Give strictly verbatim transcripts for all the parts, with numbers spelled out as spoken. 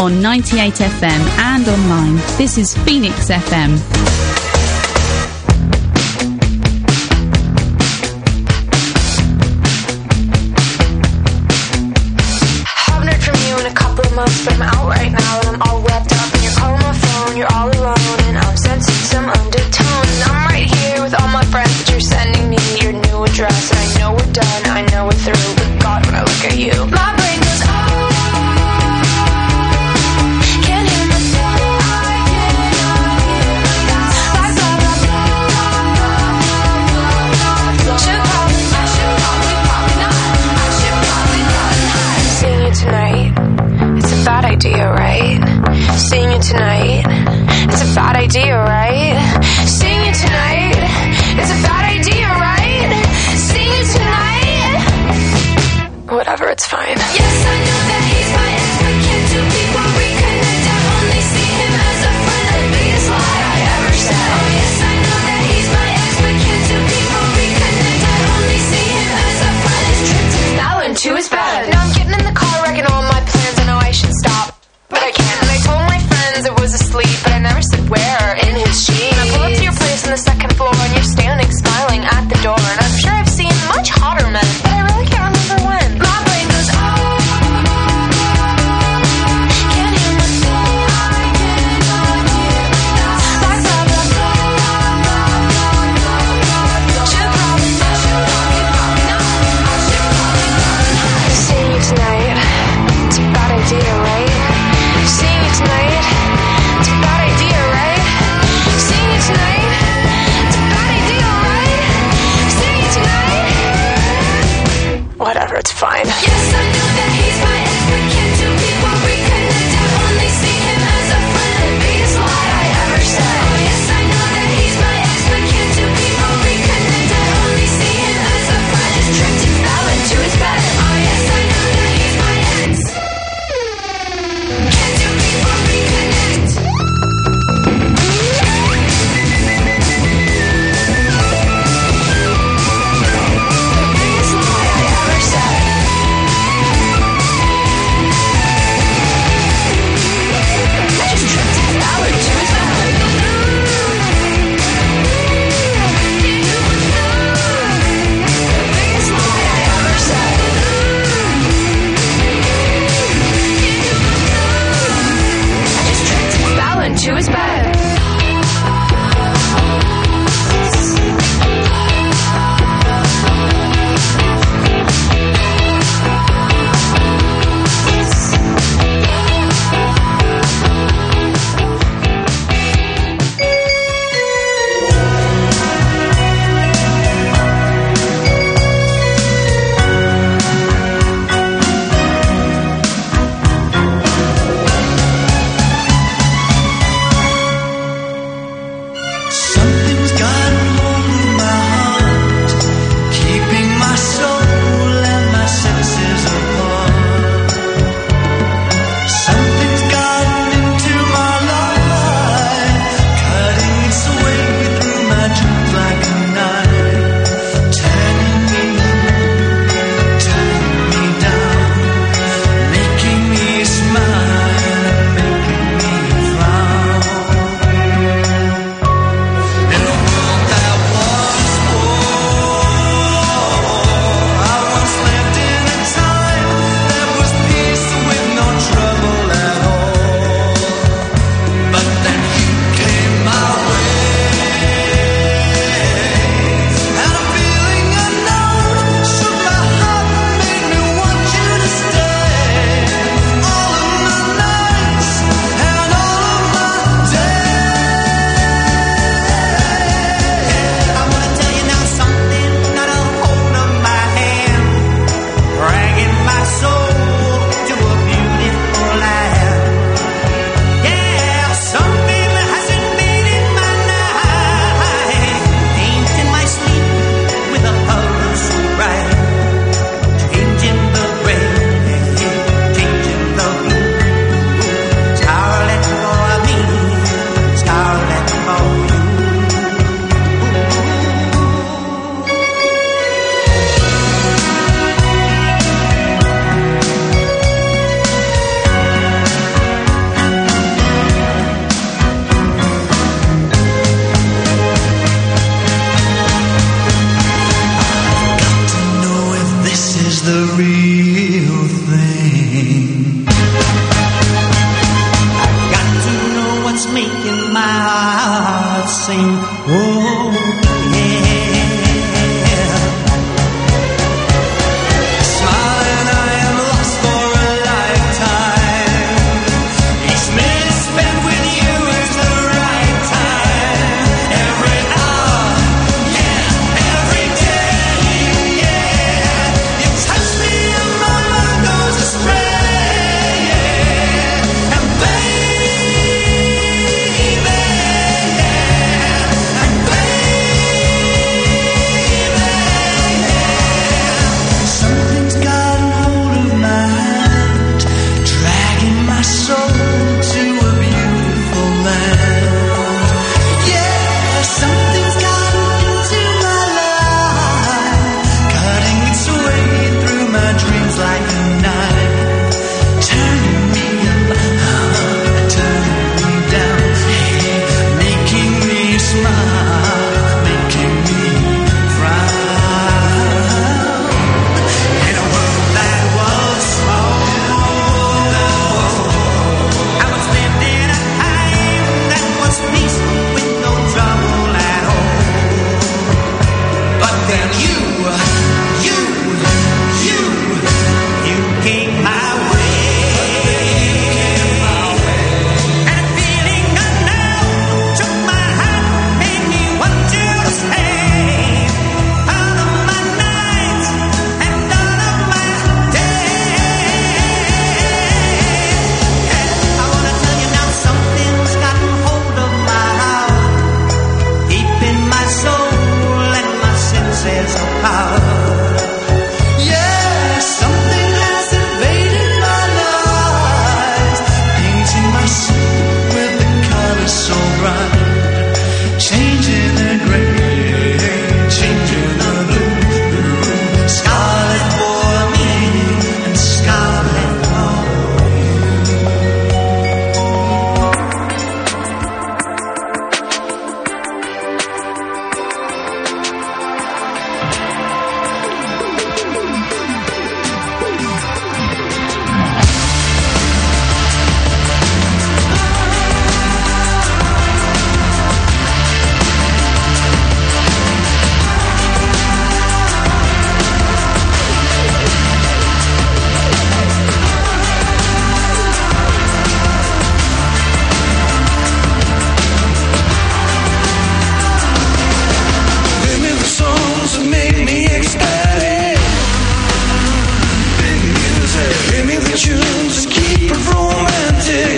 on ninety-eight F M and online. This is Phoenix F M. But I'm out right now and I'm all wrapped up and you're calling my phone, you're all alone and I'm sensing some undertone. And I'm right here with all my friends that you're sending me your new address. And I know we're done, I know we're through, but God, when I look at you, my brain goes, oh, can't hear myself, I cannot hear myself. Like blah, blah, blah, should probably, I should probably, probably not. I should probably, probably not. Seeing you tonight, it's a bad idea. the real thing. I've got to know what's making my heart sing. Oh, yeah. Smiling, I am lost for a lifetime. Each minute spent with you is the right time. Every hour, yeah, every day, yeah. You touch me and my mind goes astray. And baby, and baby, something's got a hold of my hand, dragging my soul to a beautiful land. Yeah, something's gotten into my life, cutting its way through my dreams like a knife, turning me up, uh, turning me down, hey, making me smile, making me frown. In a world that was small, I was lived in a time that was peaceful with no trouble at all. But then you, you, you, you came my way. And a feeling unknown took my hand, made me want you to stay. All of my nights and all of my days. And I wanna tell you now, something's gotten hold of my heart, deep in my soul and my senses of power. Yeah, something has invaded my life, painting my soul with the colors so bright, changing the gray, changing the blue, scarlet for me and scarlet for Give me the songs that make me ecstatic. Big music. Give me the tunes that keep it romantic.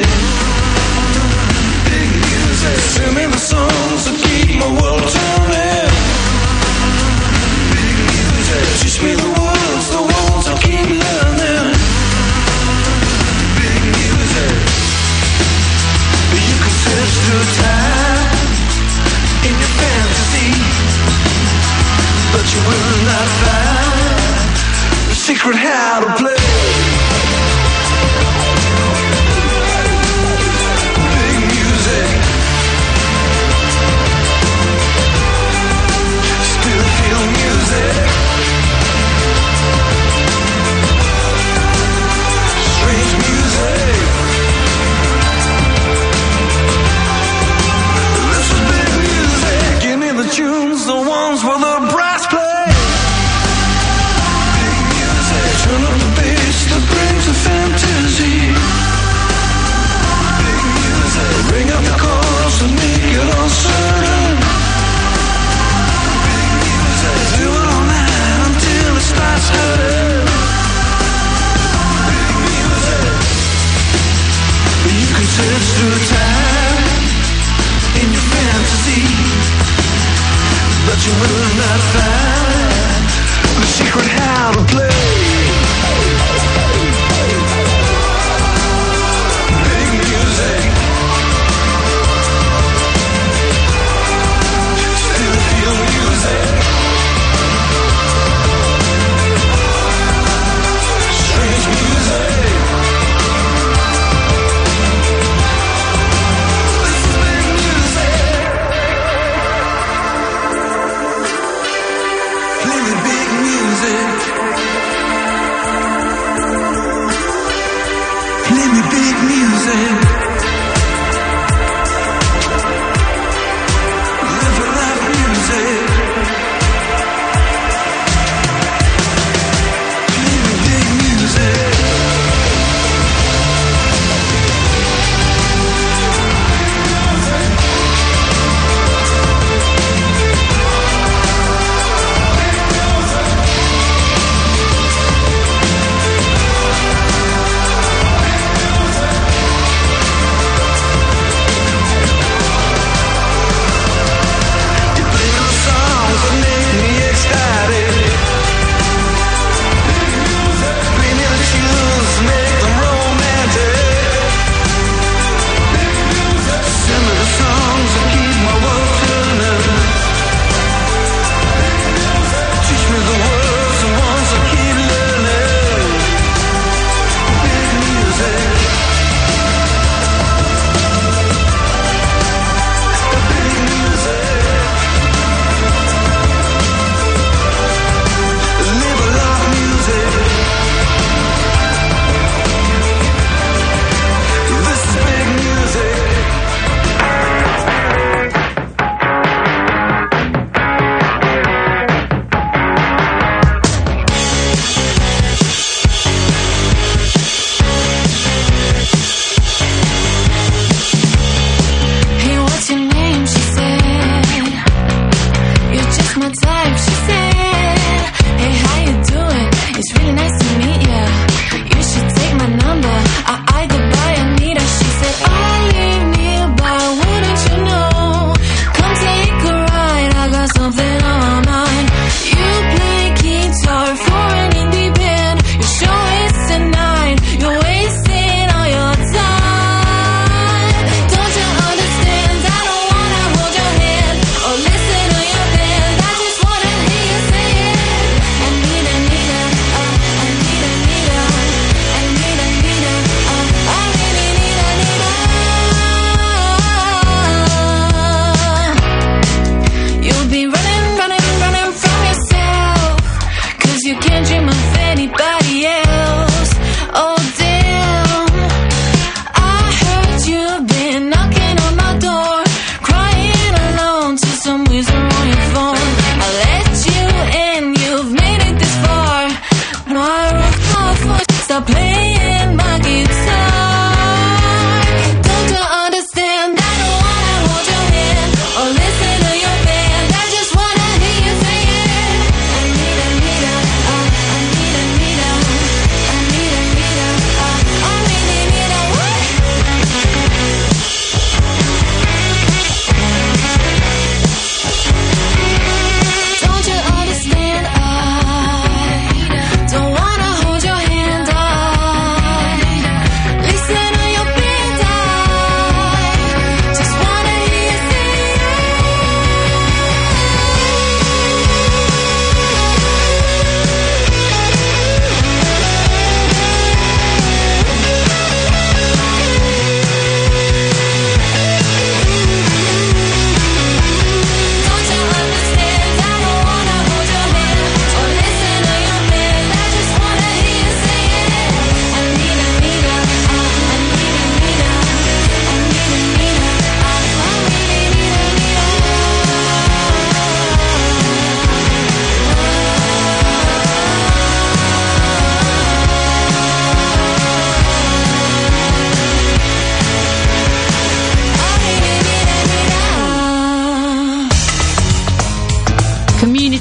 Big music. Give me the songs that keep my world turning. Big music. Teach me the words, the words I keep learning. Big music. You can search through time in your fantasy, but you will not find the secret how to play. Big music. Still feel music. Strange music. This is big music. Give me the tunes, the ones where the brass play. Big music. Turn up the bass that brings the fantasy. Big music. Ring up the chorus and make it uncertain. Big music. Do it all night until it starts hurting. Big music. You can search through time in your fantasy, but you will not find the secret how to play. Big music. Still feel music. Strange music. This is big music.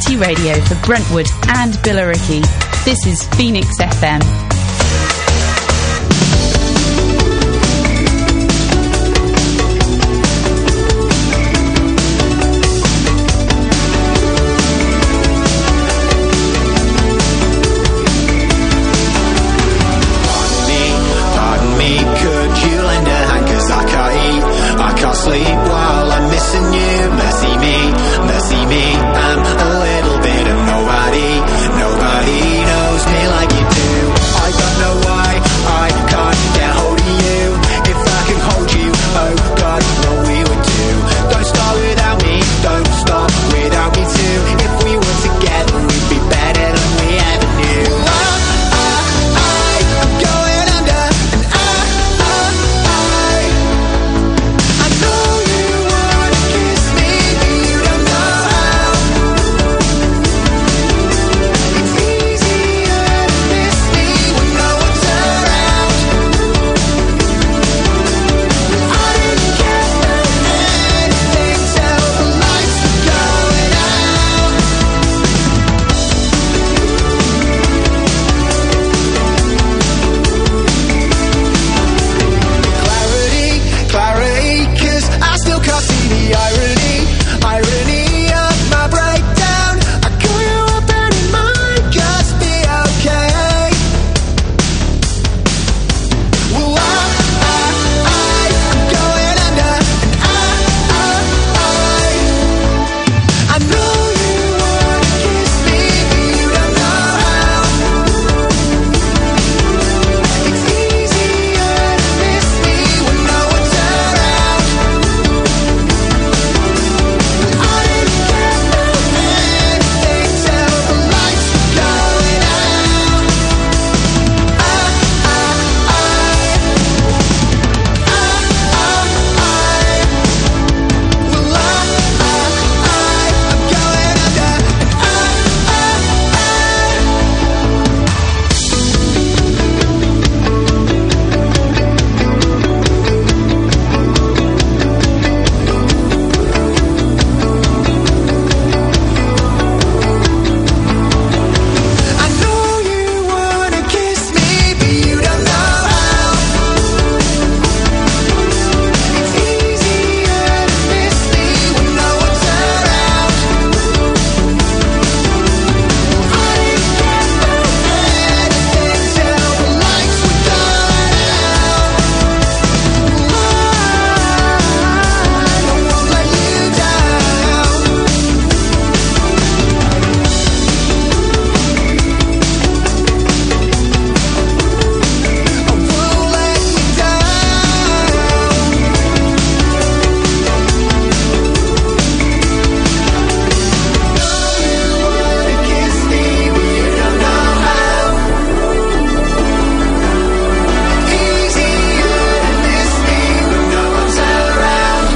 community radio for Brentwood and Billericay. This is Phoenix F M. Sleep while I'm missing you. Mercy me, mercy me. I'm a little bit of nobody. Nobody knows me like you do. I don't know why I can't get hold of you. If I could hold you, oh God, what we would do. Don't start without me, don't stop without me too. If we were together, we'd be better than we ever knew. I, I, I, I'm going under, and I, I, I, I know you wanna kiss me, but you don't know how. It's easier to miss me when no one's around. I didn't care for anything till the lights were going out. Clarity, clarity, 'cause I still can't see the irony, irony of my breakdown. I call you up and it might just be okay. Well, I, I, I, I'm going under, and I, I, I, I know you wanna kiss me, but you don't know how. It's easier to miss me when no one's around. I didn't care for anything till the lights were going out. I, I, I, I, I, well, I, I, I, I'm going under, and I, I know you wanna kiss me, but you don't know how. It's easier to miss me when no one's around. I didn't care for anything till the lights were going out. I won't let you down. I won't let you down. You wanna kiss me, but you don't know how. Easier to miss me when no one's around.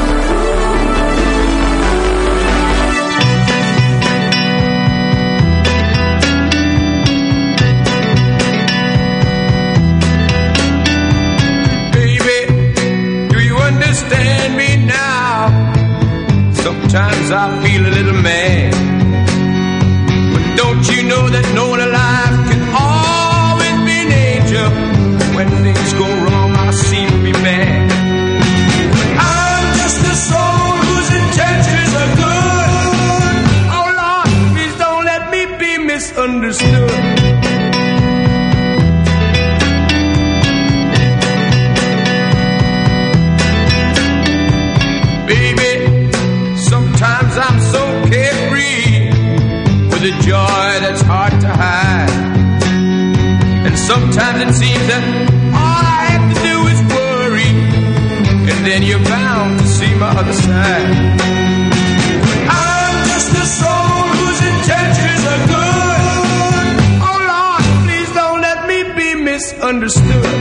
Baby, do you understand me now? Sometimes I feel a little mad, but don't you know that no one alive can always be an angel? When things go wrong, I seem to be bad. I'm just a soul whose intentions are good. Oh Lord, please don't let me be misunderstood. Baby, sometimes I'm so carefree with a joy that's hard to hide. And sometimes it seems that all I have to do is worry, and then you're bound to see my other side. I'm just a soul whose intentions are good. Oh Lord, please don't let me be misunderstood.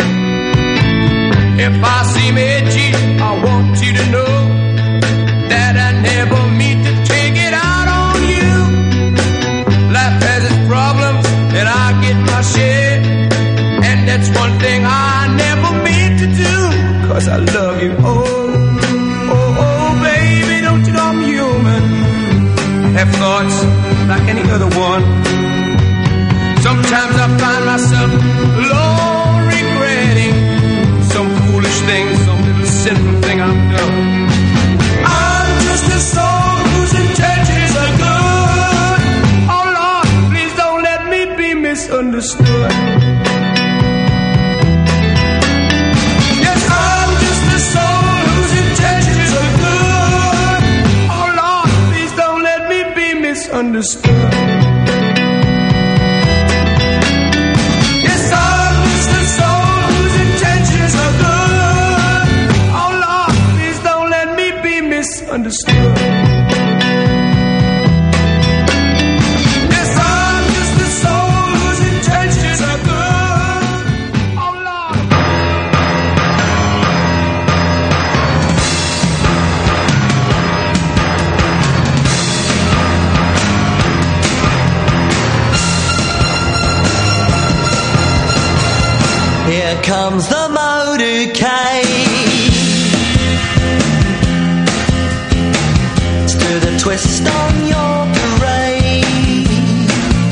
If I seem edgy, I want you to know that I never mean to take it out on you. Life has its problems, and I get my share. And that's one thing I never meant to do, 'cause I love you. Oh, oh, oh, baby, don't you know I'm human? I have thoughts like any other one. Sometimes I find myself alone, regretting some foolish thing, some little sinful thing I've done. I'm just a soul whose intentions are good. Oh Lord, please don't let me be misunderstood. Yes, I'm just a soul whose intentions are good. Oh Lord, please don't let me be misunderstood. Understood. Yes, I'm just a soul whose intentions are good. Oh Lord. Here comes the motorcade. Twist on your parade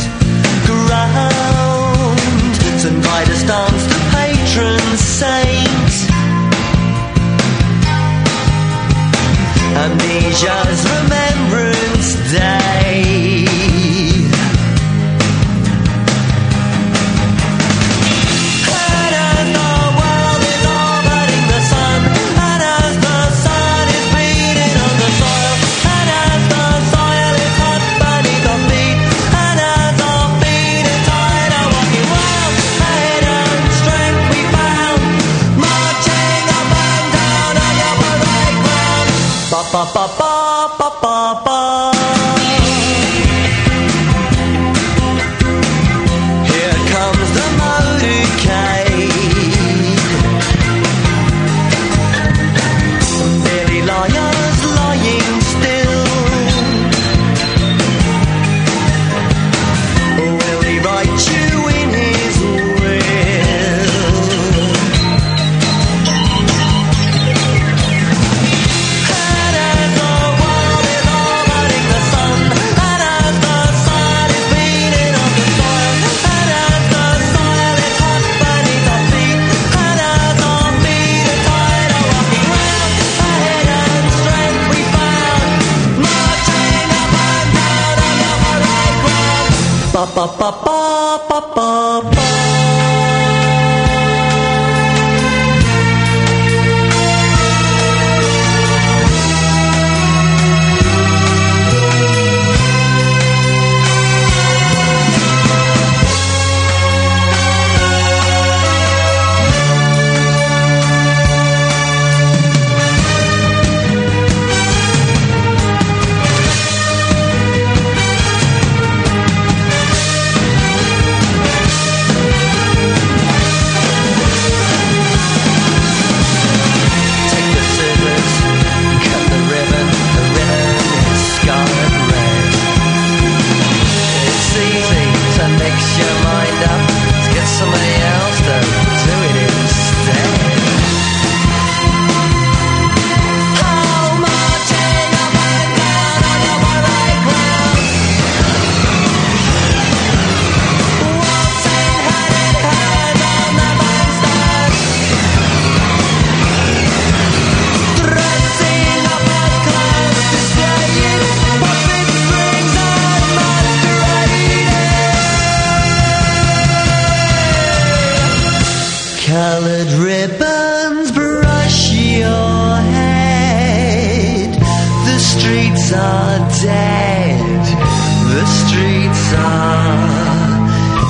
ground. St. Vitus dance the patron saint. Amnesia's Remembrance Day. Ba ba ba ba ba ba. Here comes the motorcade. Billy Liar's lying still. Will he write you in his will? Ba ba ba ba ba ba ba. Coloured ribbons brush your head. The streets are dead. The streets are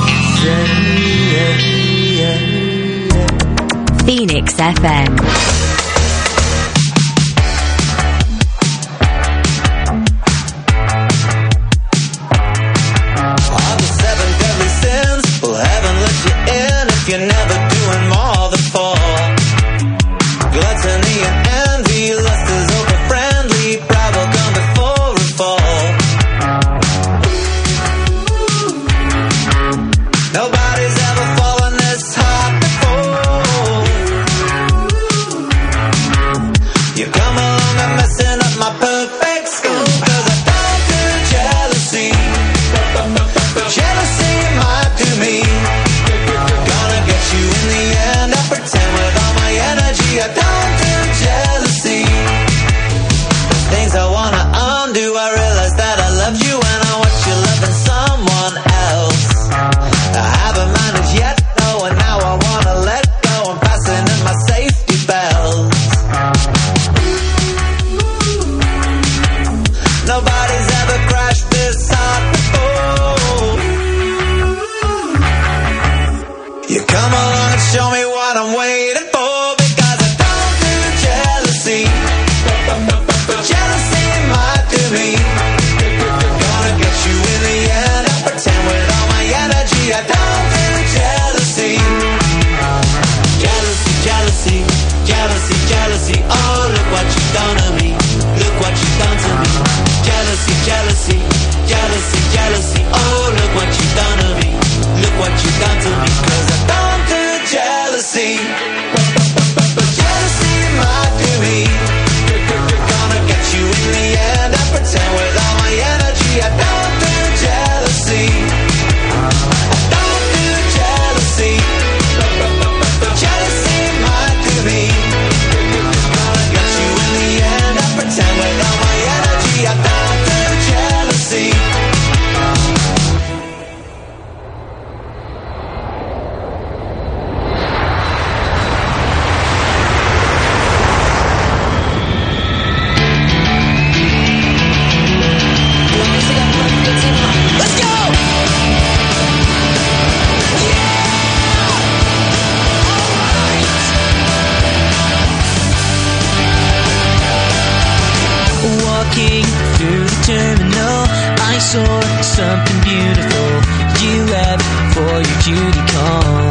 dead. Phoenix F M. You're never doing more than four. Gluttony and envy, lust is over friendly, pride will come before a fall. Nobody's ever fallen this hard before. left this heart before. You come along and show me what I'm waiting for, because I don't do jealousy, but jealousy might do me. Gonna get you in the end, I pretend with all my energy. I don't do jealousy. Jealousy, jealousy, jealousy, jealousy. Oh, look what you've done to me. Look what you've done to me. Jealousy, jealousy, jealousy, jealousy. Oh, look what you've done to me. Look what you've done to me. Cause I don't do jealousy, but jealousy might do me. Gonna get you in the end, I pretend with all my energy. I don't do jealousy. I don't do jealousy, but jealousy might do me. Gonna get you in the end, I pretend with all my energy. I don't do jealousy. Let's go! Walking through the terminal, I saw something beautiful. You left for your duty call.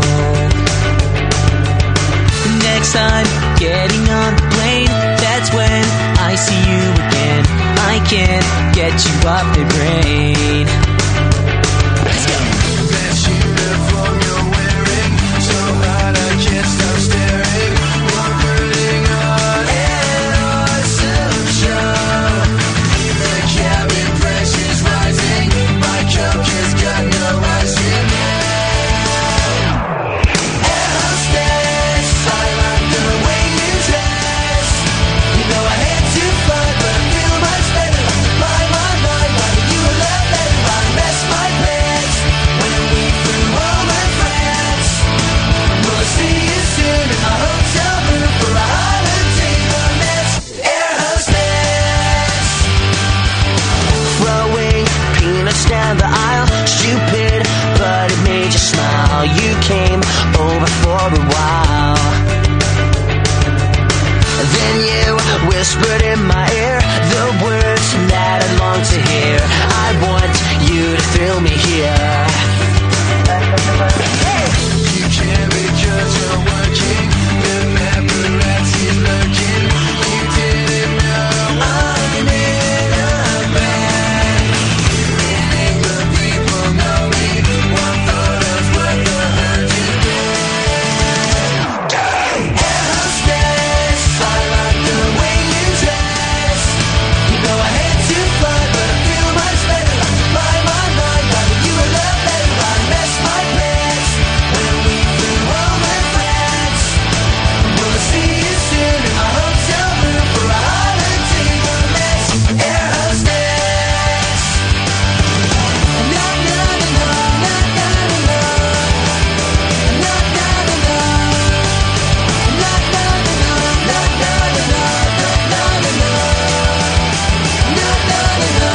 Next time, getting on the plane, that's when I see you again. I can't get you off the brain. Let's go. That uniform you're wearing, so hot I can't stop staring. You're putting on an awesome show. The cabin pressure's rising, my cup has got no ice in it. Air hostess, I like the way you dress. You know I hate to fly, but I feel much better. My, my, my, why do you love better? I mess my pants when we flew home in France. We'll see you soon in my hotel room for a holiday romance. Air hostess. Throwing peanuts down the aisle, stupid, but it made you smile. You came over for a while. Then you whispered in my ear the words that I long to hear. I want you to thrill me here. You can't because you're working. The paparazzi's lurking. You didn't know I'm in a band. In England, people know me. One photo's worth a hundred grand. Air hostess, I like the way you dress. You know I hate to fly, but I feel much better. My, my, my, why do you love better? I mess my pants when we flew home in France. We'll see you soon in my hotel room for a holiday romance. Air hostess. Na na na na na na na. Na na na na. Na na na na na na na na na na. Na na na na.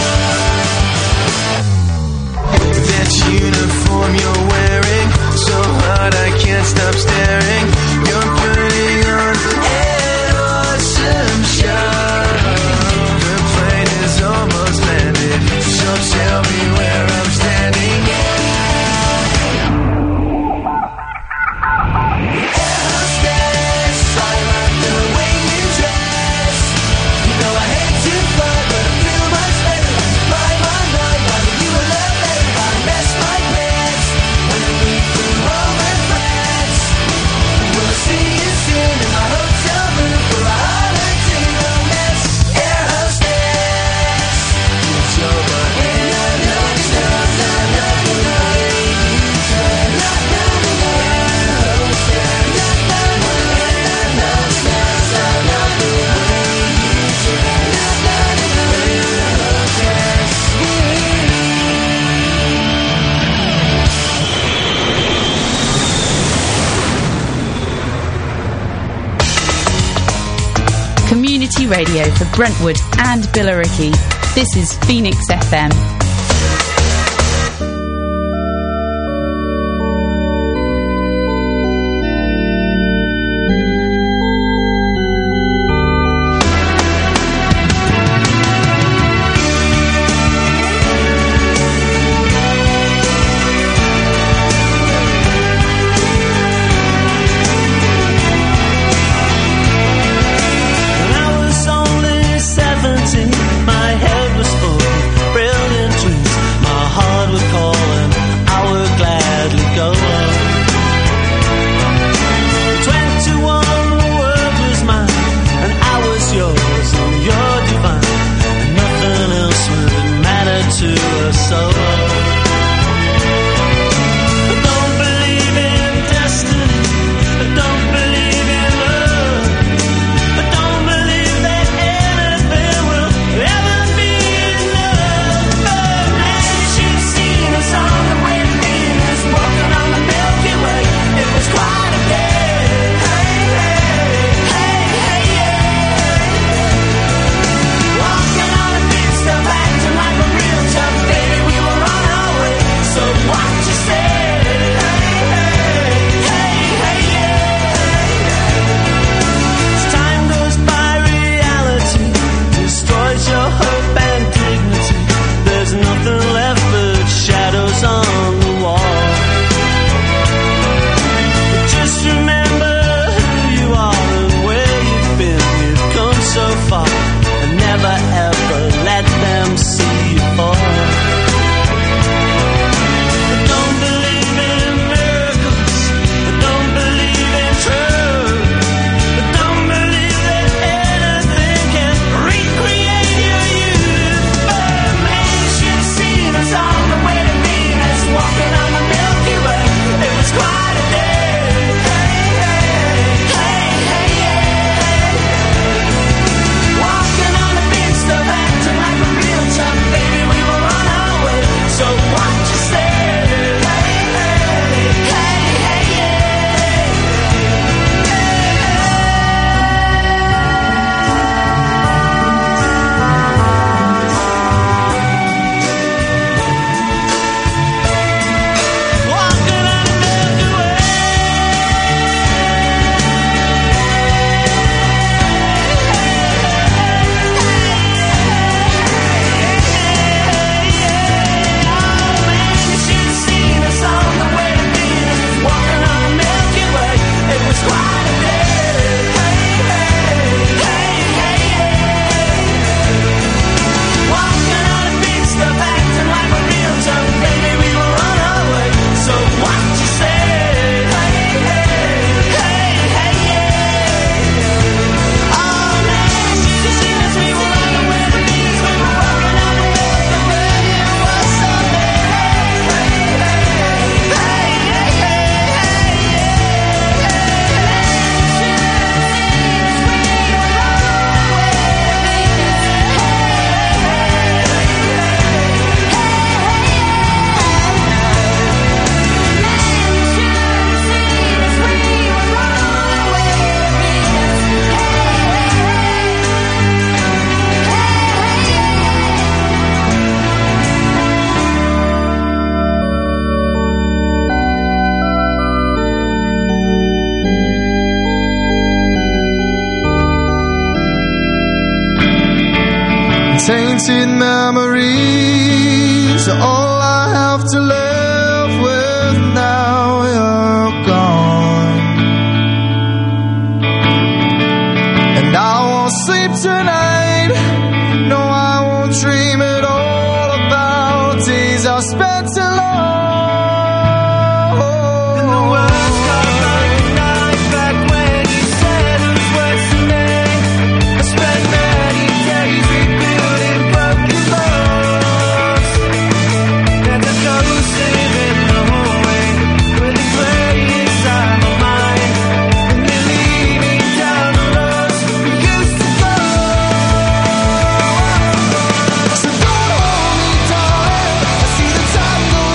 That uniform you're wearing, so hot I can't stop staring. You're putting on an awesome show. The plane is almost landed, so tell me where I'm standing. Air hostess, I like the way you dress. You know I hate to fly, but I feel much better. My, my, my, why do you love better? I mess my pants when we flew home in France. We'll see you soon in my hotel room for a holiday romance. Air hostess. It's over. Na, na, na, na, na, na, na. Na, na, na, na. Hostess. Na, na, na, na, na, na, na, na, na. Na, na, na, na, hostess. Community radio for Brentwood and Billericay. This is Phoenix F M. Tainted memories are all I have to live with now you're gone. And I won't sleep tonight, no I won't dream at all about days I spent alone. And the words come like a knife back when you said it was worse to me. I spent many days rebuilding broken bones, and the ghosts live in the hallway with the play inside my mind, and they lead me down the roads we used to go. So don't hold me, darling, I see the time go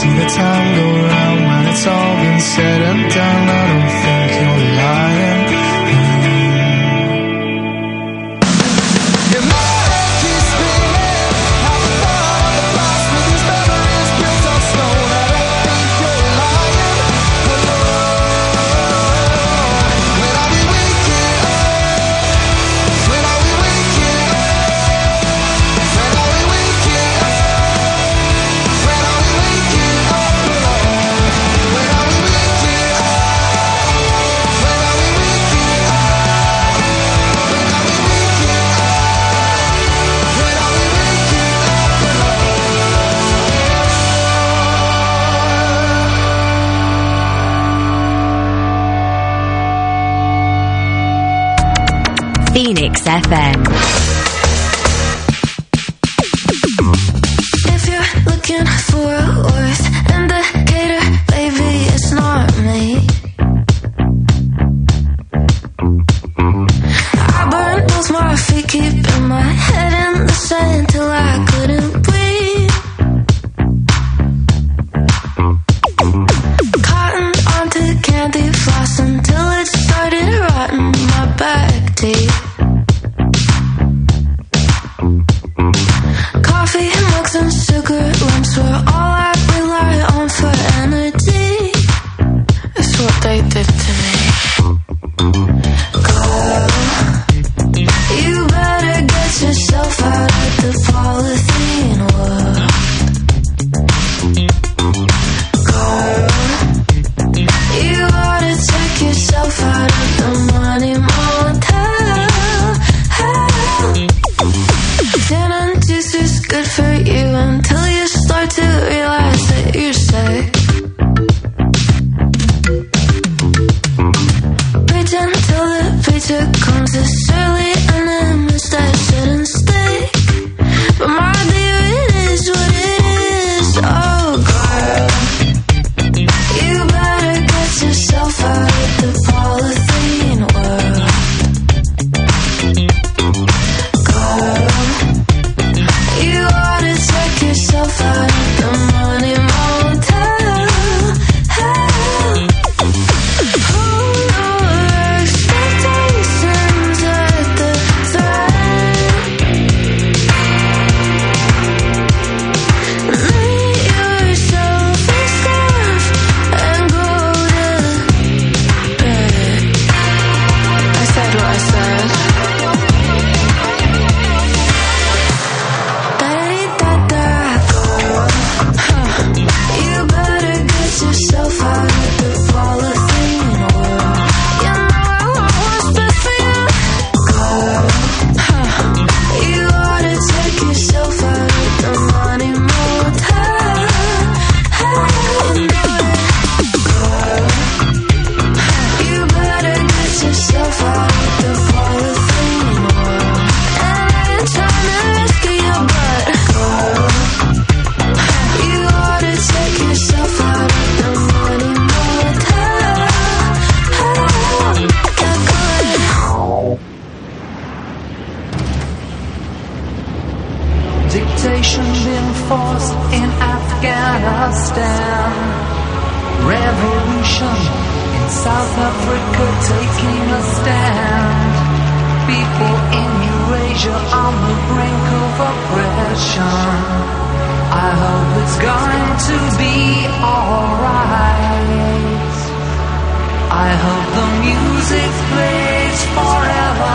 see the time go round when it's all been said and done. I don't think you're lying. Your mind keeps spinning. How the thought of the past with these memories built on stone. I don't think you're lying. When are we waking up? When are we waking up? When are we waking up? When are we waking up? When are we waking up? When are we waking up? When are we waking up? When are we waking up? Phoenix F M. If you're looking for a worth indicator, baby, it's not me. I burned both my feet, keeping my head in the sand till I couldn't breathe. Cotton onto candy floss until it started rotting my back teeth. Coffee, mugs, and cigarette lumps were all I rely on for energy. It's what they did to me. Girl, you better get yourself out of the polythene world. Girl, you ought to take yourself out of the money motel. Gin and juice is good for you until you start to realize that you're sick. Preach until the preacher comes as surly an image that shouldn't stick. But my dear, it is what it is. Oh, girl, you better get yourself out of the polythene world. Girl, you ought to take yourself out of the money motel. Pull your expectations at the thread. Make yourself a scarf and go to bed. I said what I said. Da-da-dee-da-da, girl. Huh. You better get yourself out of the polythene world. You know I want what's best for you, girl. Huh. You ought to take yourself out of the money motel. You know it, girl. Huh. You better get yourself out of the polythene world. And I ain't trying to rescue your butt, girl. You ought to take yourself out of the money motel. Yeah, good. Dictation being forced in Afghanistan. Revolution in South Africa taking a stand. People in Eurasia on the brink of oppression. I hope it's going to be alright. I hope the music plays forever.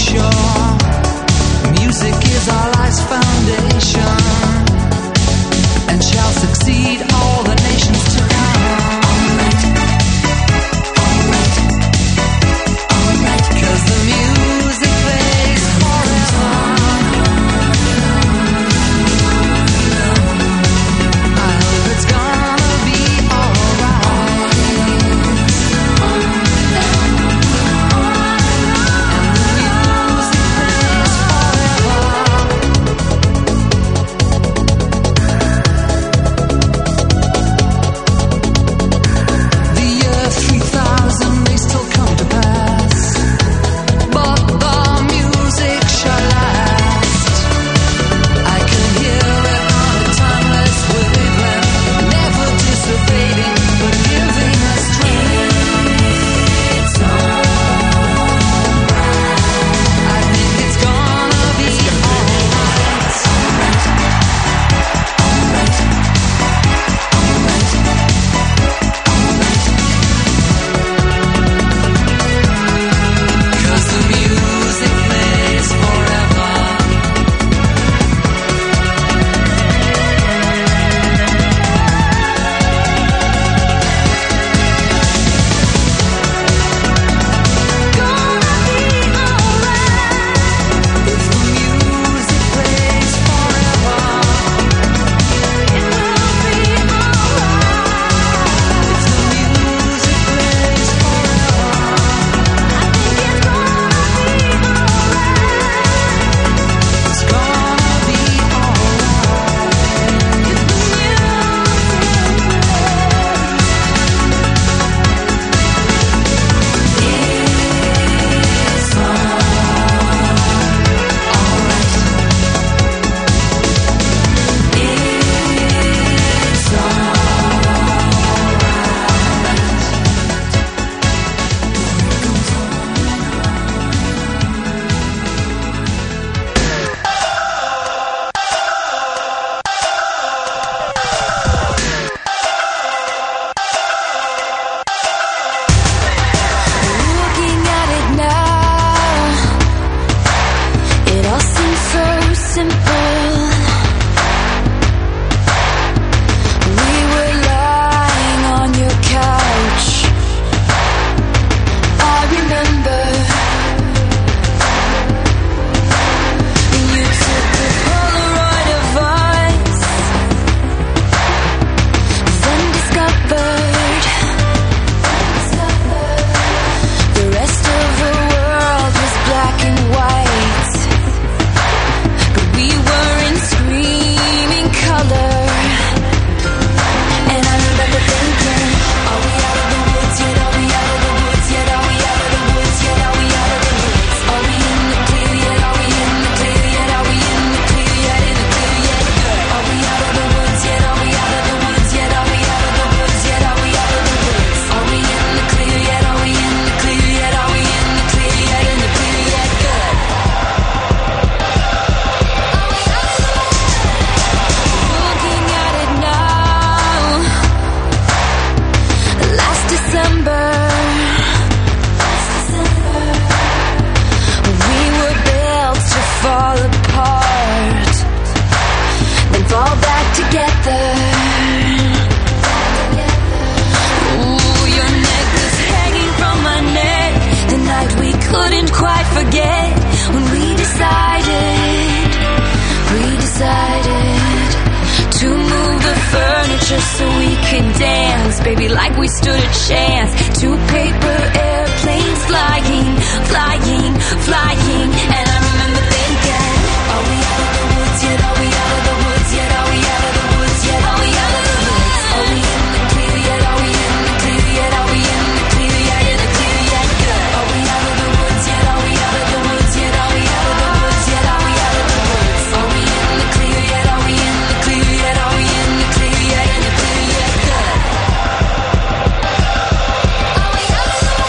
just so we could dance, baby, like we stood a chance. Two paper airplanes flying, flying, flying. And I remember thinking, are we out of the woods yet? Are we out of the woods yet? Are we out of the woods yet? Are we out of the woods? Are we in the clear yet? Are we in the clear yet? Are we in the clear yet? In the clear yet? Good. Are we out of the woods yet? Are we out of the woods yet? Are we out of the woods yet? Are we out of the woods? Are we in the clear yet? Are we in the clear yet? Are we in the clear yet? In the clear yet? Good. Are we out of the woods?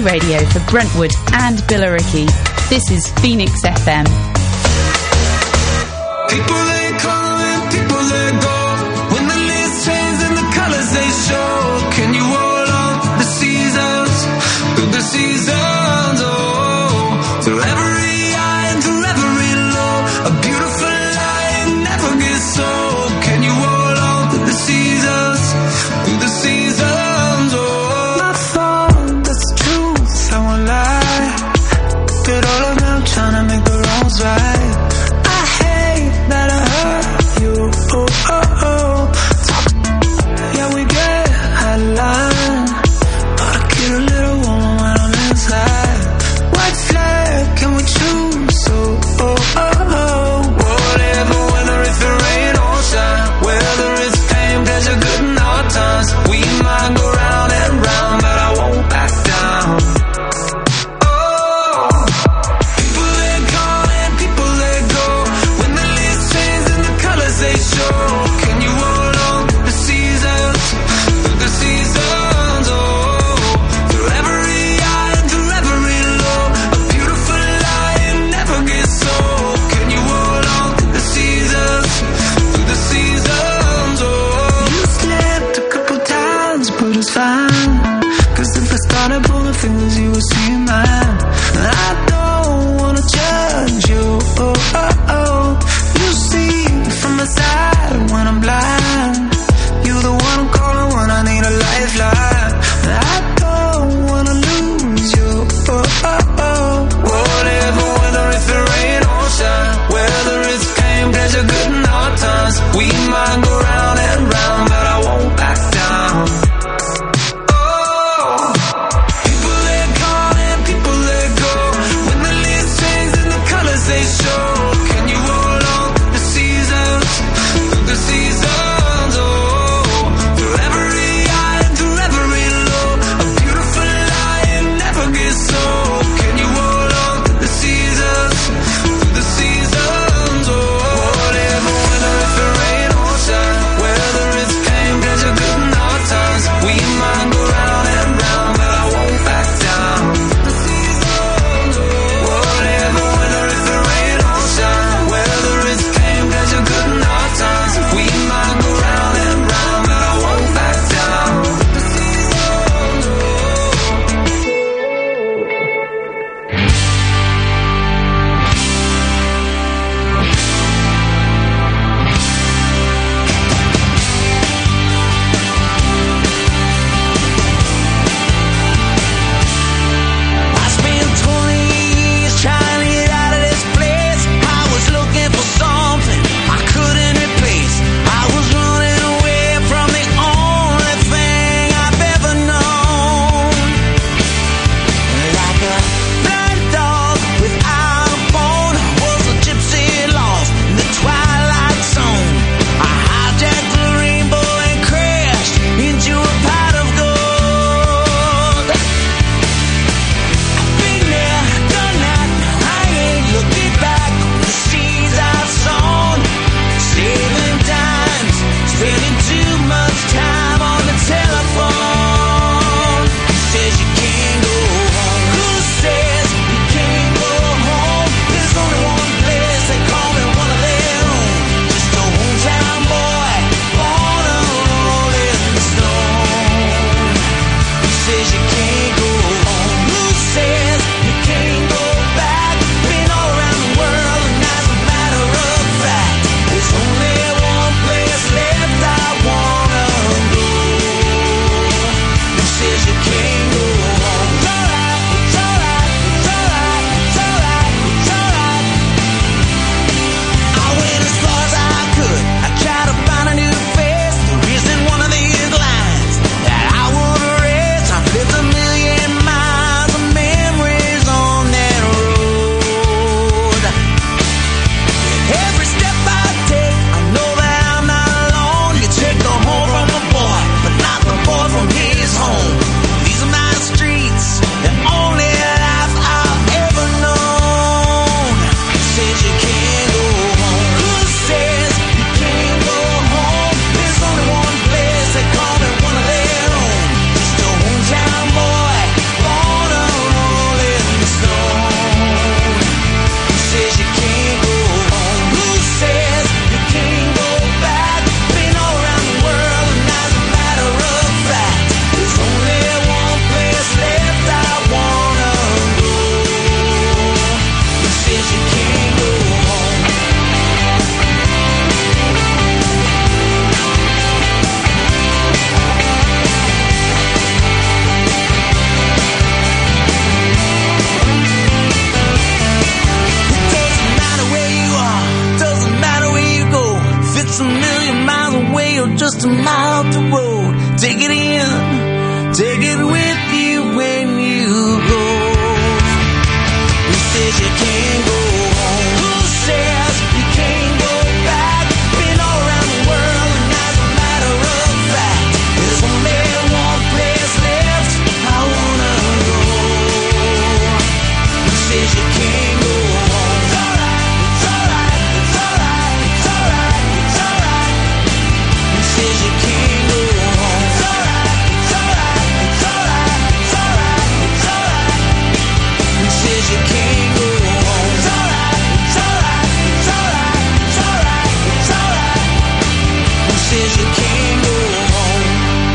radio for Brentwood and Billericay. This is Phoenix F M. People they come and people they go. When the leaves change and the colors they show. Can you hold on the seasons, through the seasons, oh, through every high and through every low. A beautiful light never gets old. Can you hold on the seasons, through the seasons, oh. My thought, that's the truth, I won't lie. Get all around trying to make the wrongs right. it's a million miles away or just a mile up the road. Take it in, take it with you when you go. Who says you can't go home? Who says you can't go back? Been all around the world and as a matter of fact, there's only one place left I wanna go. Who says you can't go home? It's alright, it's alright, it's alright, it's alright, it's alright. Who says you can't go home? It's alright, it's alright, it's alright, it's alright, it's alright. Who says you can't go home? It's alright, it's alright, it's alright, it's alright, it's alright. Who says you can't go home?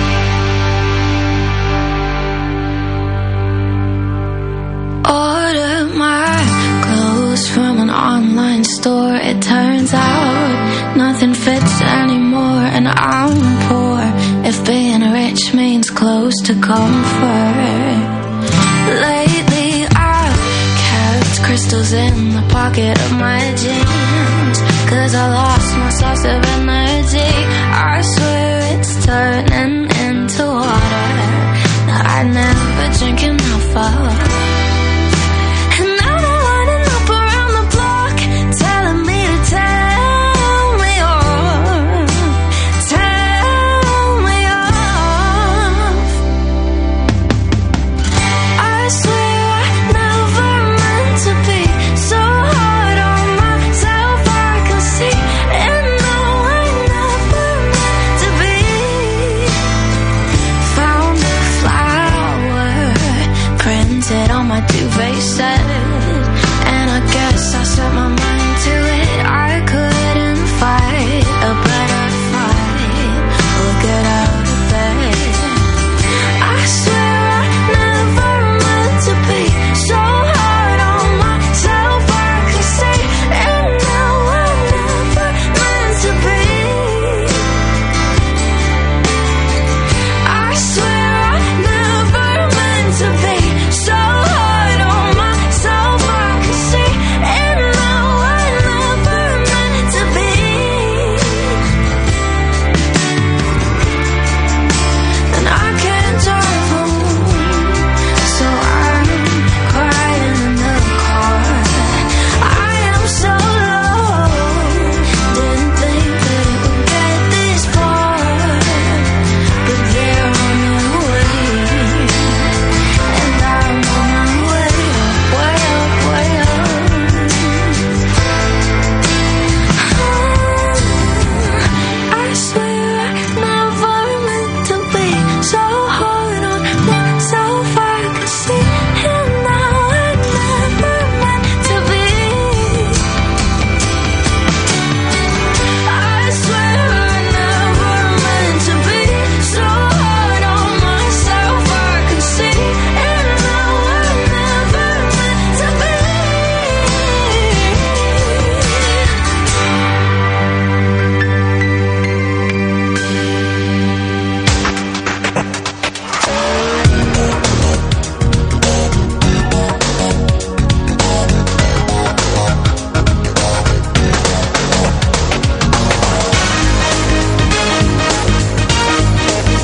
Order my clothes from an online store. It turns out nothing fits anymore, and I'm poor. If being rich means close to comfort. Lately I've kept crystals in the pocket of my jeans, 'cause I lost my self